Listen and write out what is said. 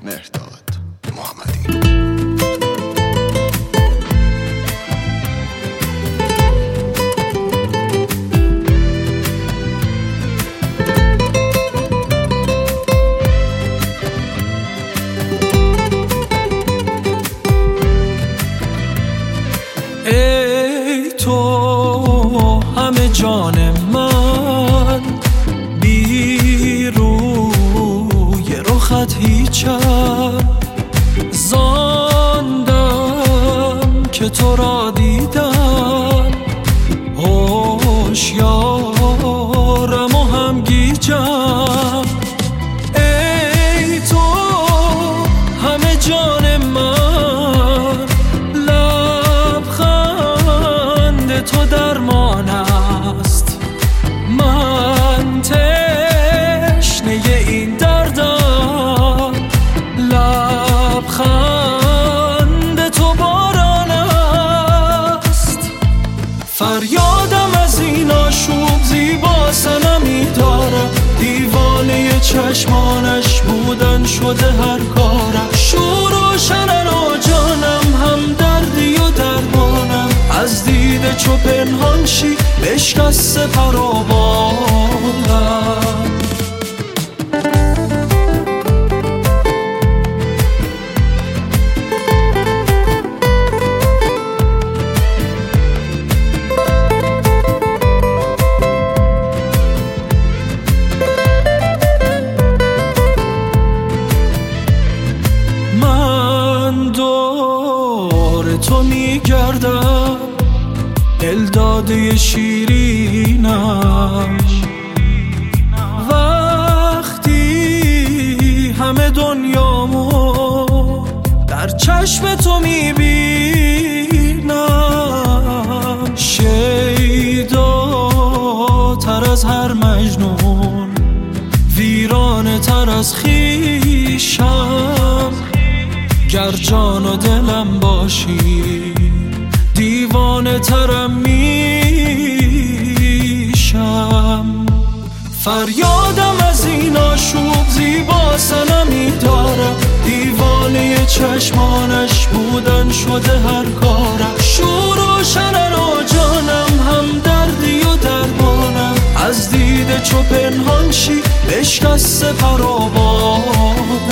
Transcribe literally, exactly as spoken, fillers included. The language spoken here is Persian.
مهرداد محمدی. ای تو همه جان من، بی روی رخت هیچم، زاندم که تو را دیدم، هوشیارم و هم گیجم. ای تو همه جان من، تو درمان است، من تشنه این دردم، لبخند تو باران است. فریادم از این آشوب زیبا صنمی دارم، دیوانه چشمانش بودن شده هر کارم، شور و شرر و جانم، هم دردی و درمانم، از دیده چو پنهان شی بشکست پر و بالم. من دور تو میگردم، دلداده شیرینم، وقتی همه دنیامو در چشم تو میبینم، شیداتر از هر مجنون، ویرانه تر از خویشم، گر جان و دلم باشی دیوانه ترم میشم. فریادم از این آشوب زیبا صنمی دارم، دیوانه چشمانش بودن شده هر کارم، شور و شرر و جانم، هم دردی و درمانم، از دیده چو پنهان شی بشکست پر و بالم.